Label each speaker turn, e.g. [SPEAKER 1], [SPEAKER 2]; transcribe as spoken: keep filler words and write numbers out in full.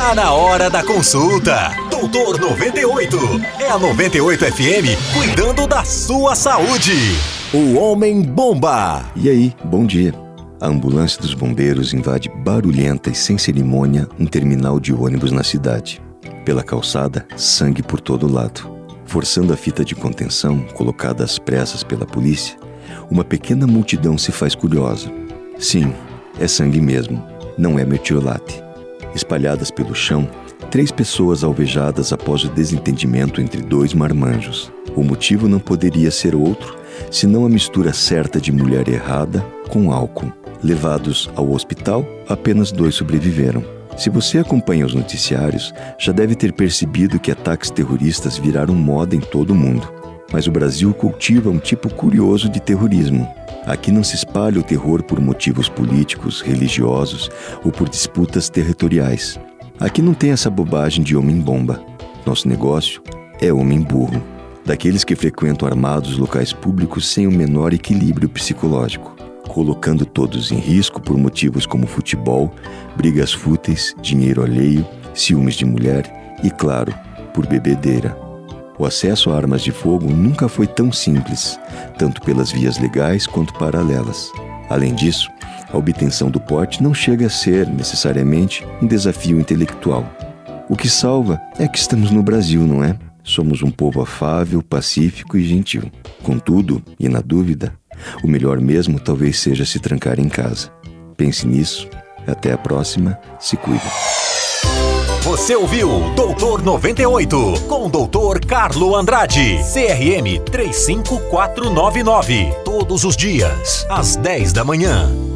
[SPEAKER 1] Tá na hora da consulta. Doutor noventa e oito. É a noventa e oito F M cuidando da sua saúde. O Homem Bomba.
[SPEAKER 2] E aí, bom dia. A ambulância dos bombeiros invade barulhenta e sem cerimônia um terminal de ônibus na cidade. Pela calçada, sangue por todo lado. Forçando a fita de contenção, colocada às pressas pela polícia, uma pequena multidão se faz curiosa. Sim, é sangue mesmo, não é mertiolate. Espalhadas pelo chão, três pessoas alvejadas após o desentendimento entre dois marmanjos. O motivo não poderia ser outro, senão a mistura certa de mulher errada com álcool. Levados ao hospital, apenas dois sobreviveram. Se você acompanha os noticiários, já deve ter percebido que ataques terroristas viraram moda em todo o mundo. Mas o Brasil cultiva um tipo curioso de terrorismo. Aqui não se espalha o terror por motivos políticos, religiosos ou por disputas territoriais. Aqui não tem essa bobagem de homem-bomba. Nosso negócio é homem-burro. Daqueles que frequentam armados locais públicos sem o menor equilíbrio psicológico, colocando todos em risco por motivos como futebol, brigas fúteis, dinheiro alheio, ciúmes de mulher e, claro, por bebedeira. O acesso a armas de fogo nunca foi tão simples, tanto pelas vias legais quanto paralelas. Além disso, a obtenção do porte não chega a ser, necessariamente, um desafio intelectual. O que salva é que estamos no Brasil, não é? Somos um povo afável, pacífico e gentil. Contudo, e na dúvida, o melhor mesmo talvez seja se trancar em casa. Pense nisso. Até a próxima. Se cuida.
[SPEAKER 1] Você ouviu Doutor noventa e oito com o doutor Carlo Andrade, C R M três cinco quatro nove nove, todos os dias, às dez da manhã.